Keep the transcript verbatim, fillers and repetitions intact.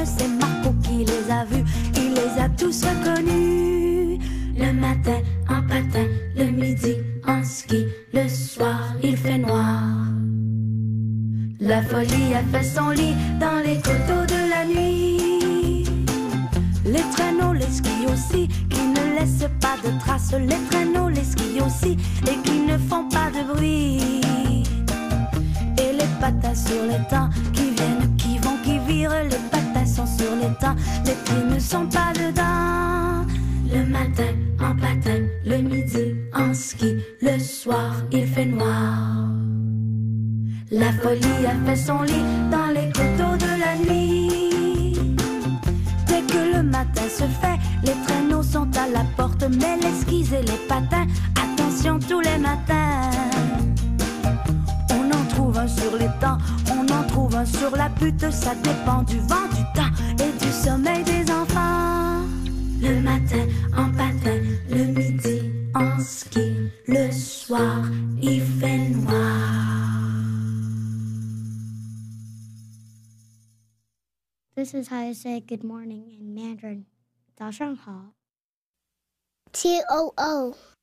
jeunes, c'est Marco qui les a vus, il les a tous reconnus. Le matin en patin, le midi en ski, le soir il fait noir. La folie a fait son lit dans les coteaux de la nuit. Les traîneaux, les skis aussi, qui ne laissent pas de traces. Les traîneaux, les skis aussi, et qui ne font pas de bruit. Et les patins sur les temps, qui viennent, qui vont, qui virent. Les patins sont sur les temps, les pieds ne sont pas dedans. Le matin en patin, le midi en ski, le soir il fait noir. La folie a fait son lit dans les coteaux de la nuit. Dès que le matin se fait, les traîneaux sont à la porte, mais les skis et les patins, attention tous les matins. On en trouve un sur les temps, on en trouve un sur la butte, ça dépend du vent, du temps et du sommeil des enfants. Le matin en patin, le midi en ski, le soir il fait noir. This is how you say good morning in Mandarin. 早上好。 T O O